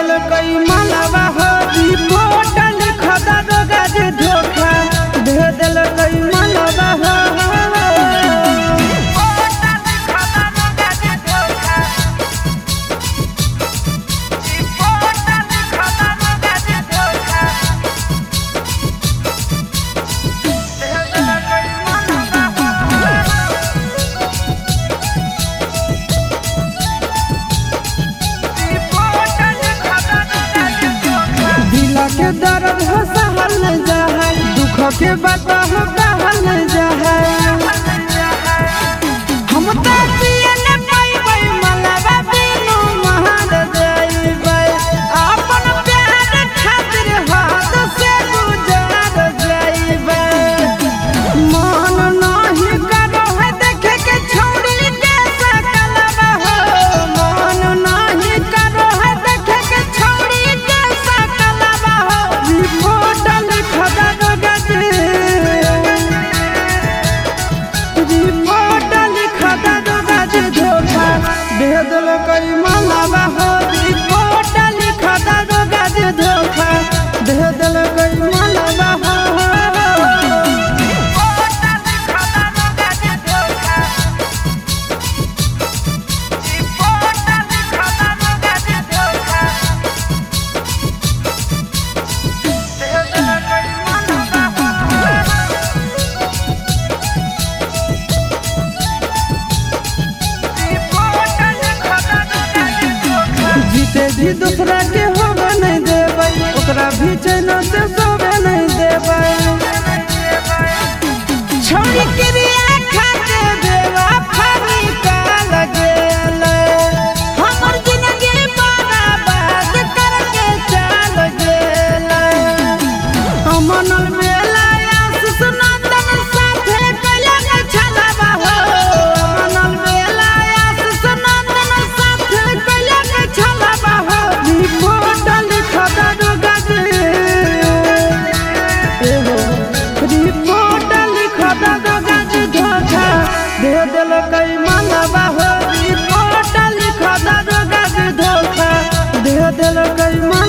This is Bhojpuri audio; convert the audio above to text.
दिल कई मालवा हो रिपोर्ट लिखदा गज धोखा दे दिल कई मालवा हो के दर्द हो सहल न जाए दुख के बात हो कहल न जाए हम तो पिए न पाइबै मलबा बिनु महान जाइबै अपन प्यार खातिर हाथ से गुजार जाइबै मन नहीं करो है देखे के छोड़ी के सकलवा हो मन नहीं करो है देखे के छोड़ी के सकलवा रिपोर्ट लिखदा गज धोखा दे दिल कई मालवा हो रिपोर्ट लिखदा गज धोखा दे दिल कई मालवा हो जीते जी दूसरा के होवे नहीं देबै ओकरा भी चैन से सोवे नहीं देबै छोड़ी क्रिया खाते देवा फरी का लगेल हमर जिंदगी बर्बाद करके चल गेल अमनल बेला आशीष नंदन साथे कइला न छलवा हो अमनल बेला आशीष नंदन साथे कइला न छलवा हो रिपोर्ट लिखदा गज रिपोर्ट लिखदा गज धोखा दे दिल कई मालवा हो रिपोर्ट लिखदा गज धोखा दे दिल कई